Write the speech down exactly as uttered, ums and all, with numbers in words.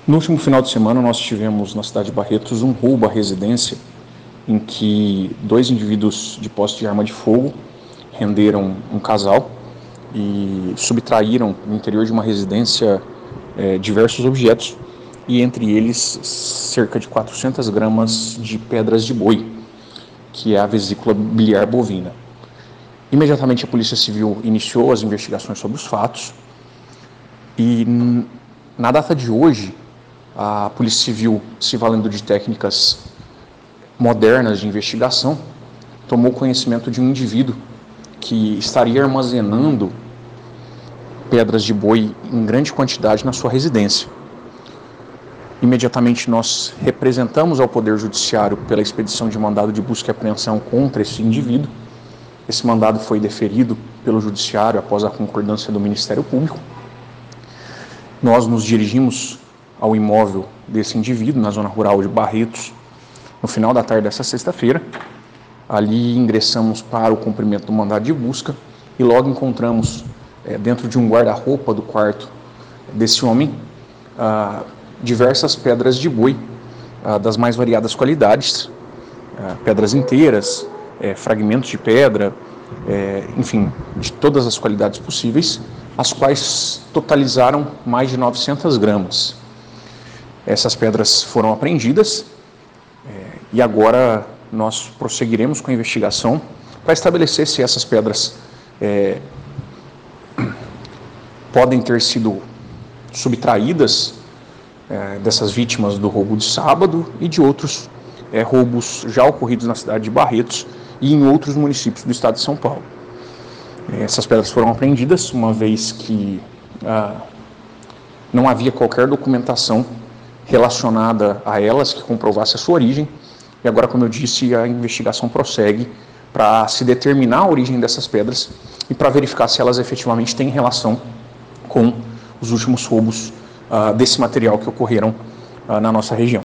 No último final de semana, nós tivemos na cidade de Barretos um roubo à residência em que dois indivíduos de posse de arma de fogo renderam um casal e subtraíram no interior de uma residência eh, diversos objetos, e entre eles cerca de quatrocentas gramas de pedras de boi, que é a vesícula biliar bovina. Imediatamente a Polícia Civil iniciou as investigações sobre os fatos e, na data de hoje, a Polícia Civil, se valendo de técnicas modernas de investigação, tomou conhecimento de um indivíduo que estaria armazenando pedras de boi em grande quantidade na sua residência. Imediatamente nós representamos ao Poder Judiciário pela expedição de mandado de busca e apreensão contra esse indivíduo. Esse mandado foi deferido pelo Judiciário após a concordância do Ministério Público. Nós nos dirigimos ao imóvel desse indivíduo, na zona rural de Barretos, no final da tarde dessa sexta-feira. Ali ingressamos para o cumprimento do mandado de busca e logo encontramos, é, dentro de um guarda-roupa do quarto desse homem, ah, diversas pedras de boi, ah, das mais variadas qualidades, ah, pedras inteiras, é, fragmentos de pedra, é, enfim, de todas as qualidades possíveis, as quais totalizaram mais de novecentas gramas. Essas pedras foram apreendidas é, e agora nós prosseguiremos com a investigação para estabelecer se essas pedras é, podem ter sido subtraídas é, dessas vítimas do roubo de sábado e de outros é, roubos já ocorridos na cidade de Barretos e em outros municípios do estado de São Paulo. Essas pedras foram apreendidas uma vez que ah, não havia qualquer documentação relacionada a elas que comprovasse a sua origem, e agora, como eu disse, a investigação prossegue para se determinar a origem dessas pedras e para verificar se elas efetivamente têm relação com os últimos roubos ah, desse material que ocorreram ah, na nossa região.